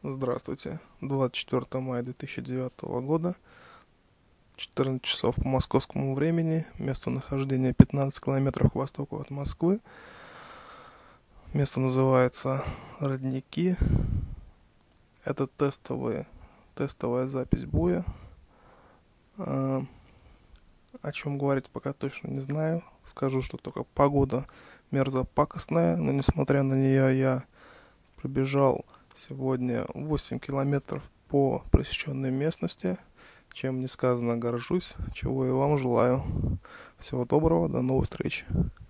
Здравствуйте. 24 мая 2009 года, 14 часов по московскому времени, местонахождение 15 километров к востоку от Москвы. Место называется Родники. Это тестовая запись боя. О чем говорить пока точно не знаю. Скажу, что только погода мерзопакостная, но несмотря на нее я пробежал сегодня 8 километров по пресеченной местности, чем несказанно горжусь, чего и вам желаю. Всего доброго, до новых встреч.